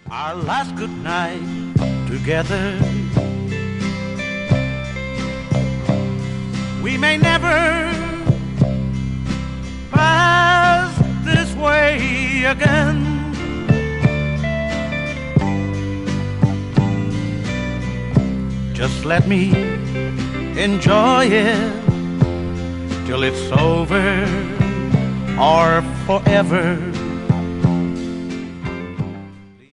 our last good night together. We may never pass this way again. Just let me enjoy it till it's over or forever.